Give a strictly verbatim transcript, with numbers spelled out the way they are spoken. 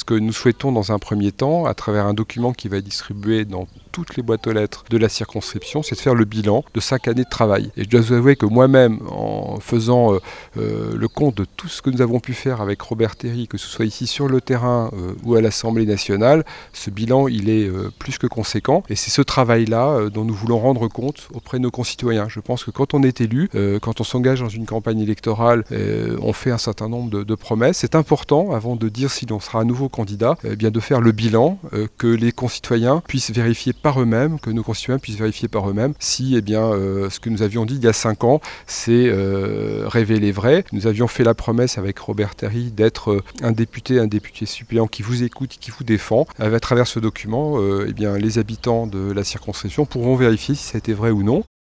Ce que nous souhaitons dans un premier temps, à travers un document qui va être distribué dans toutes les boîtes aux lettres de la circonscription, c'est de faire le bilan de cinq années de travail. Et je dois vous avouer que moi-même, en faisant euh, euh, le compte de tout ce que nous avons pu faire avec Robert Terry, que ce soit ici sur le terrain euh, ou à l'Assemblée nationale, ce bilan, il est euh, plus que conséquent. Et c'est ce travail-là euh, dont nous voulons rendre compte auprès de nos concitoyens. Je pense que quand on est élu, euh, quand on s'engage dans une campagne électorale, euh, on fait un certain nombre de, de promesses. C'est important, avant de dire si l'on sera un nouveau candidat, eh bien de faire le bilan, euh, que les concitoyens puissent vérifier par eux-mêmes, que nos concitoyens puissent vérifier par eux-mêmes si eh bien, euh, ce que nous avions dit il y a cinq ans s'est euh, révélé vrai. Nous avions fait la promesse avec Robert Terry d'être euh, un député, un député suppléant qui vous écoute, qui vous défend. À travers ce document, euh, eh bien, les habitants de la circonscription pourront vérifier si ça a été vrai ou non.